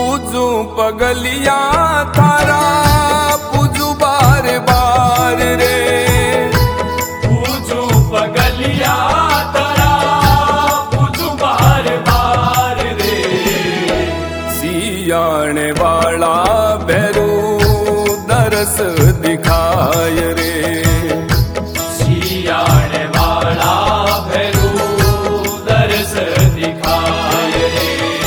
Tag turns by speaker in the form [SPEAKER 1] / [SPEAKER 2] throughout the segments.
[SPEAKER 1] पूजू पगलिया थारा पूजू बार बार रे।
[SPEAKER 2] पूजू पगलिया तारा पूजू बार बार रे।
[SPEAKER 1] सियाने वाला भैरू दरस दिखाय रे।
[SPEAKER 2] सियाने वाला भैरू दरस दिखाय रे।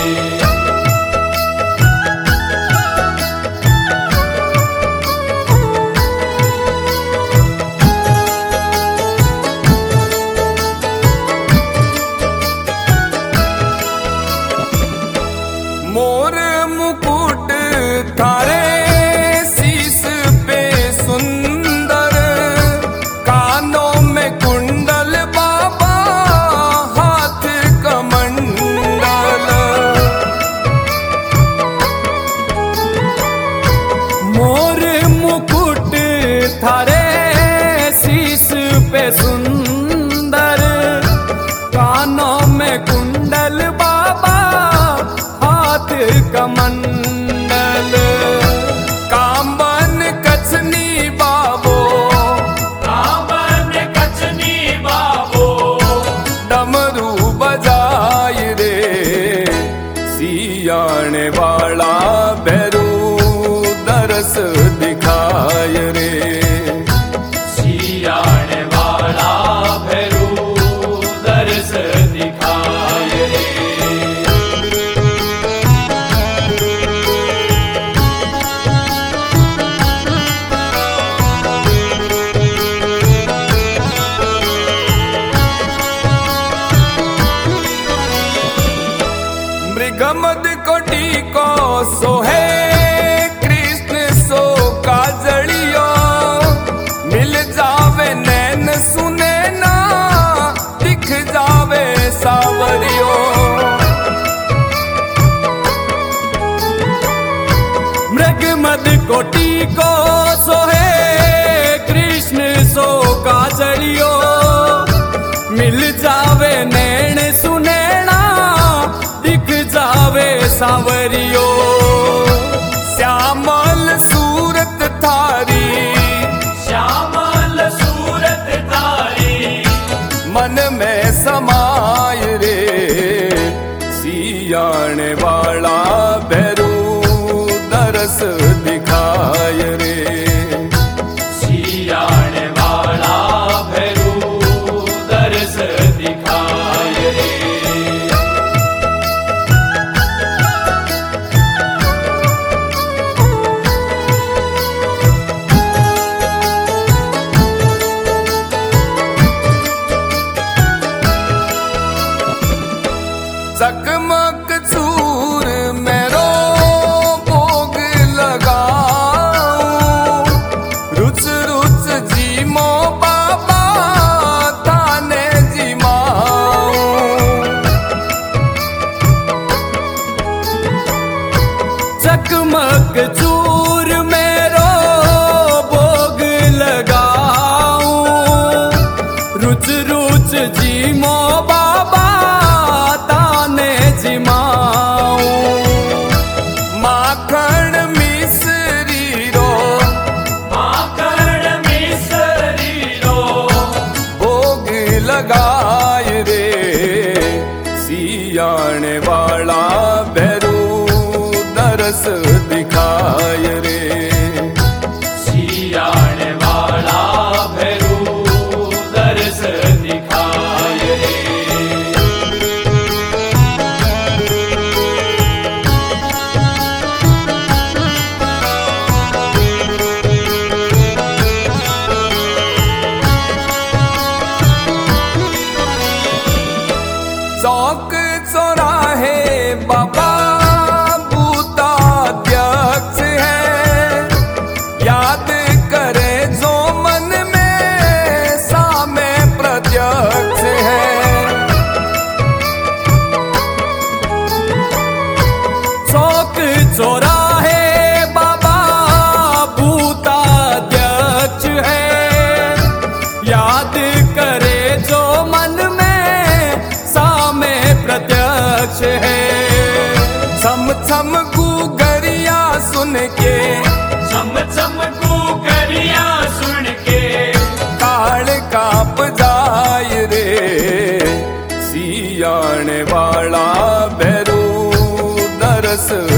[SPEAKER 1] मोर मुकुट थारे शीस पे सुंदर, कानों में कुंडल बाबा हाथ कमंडल। मोर मुकुट थारे शीस पे सुंदर, कानों में कुंडल बाबा हाथ कमंडल। कामन कछनी बाबो,
[SPEAKER 2] कामन कछनी बाबो।
[SPEAKER 1] डमरू बजाय रे। सियाने वाला भैरू दरस दिखाय रे।
[SPEAKER 2] सियाने वाला भैरू दरस दिखाय रे।
[SPEAKER 1] मृगमद कोटि को सोहे कृष्ण सो काजलियो, मिल जावे नैन सुने ना दिख जावे सावरियो। मृगमद कोटि को सोहे कृष्ण सो काजलियो, मिल जावे नैन सुने ना दिख जावे सावरियो। श्यामल सूरत थारी,
[SPEAKER 2] श्यामल सूरत तारी।
[SPEAKER 1] मन में समाय रे। सियाने वाला भैरू दरस दिखाय रे।
[SPEAKER 2] सियाने वाला भैरू दरस दिखाय रे।
[SPEAKER 1] चकमक चूर मेरो भोग लगाऊं, रुच रुच जीमो बाबा थाने जिमाऊं। चकमक चूर मेरो भोग लगाऊं, रुच रुच जीमो बाबा ताने जिमाऊं। माखन मिसरी रो,
[SPEAKER 2] माखन मिसरी रो।
[SPEAKER 1] भोग लगाय रे। सियाने वाला भैरू दरस दिखाय रे।
[SPEAKER 2] सियाने वाला भैरू दरस दिखाय रे।
[SPEAKER 1] चौक चौराहे बाबा भूताध्यक्ष है, याद करे जो मन में सामे प्रत्यक्ष है। चौक चौराहे बाबा भूताध्यक्ष है, याद करे जो मन में सामे प्रत्यक्ष है। छम छम गूग सुन के,
[SPEAKER 2] चम चम कुकरिया सुन के,
[SPEAKER 1] काल काप जाय रे, सियाने वाला भैरू दरस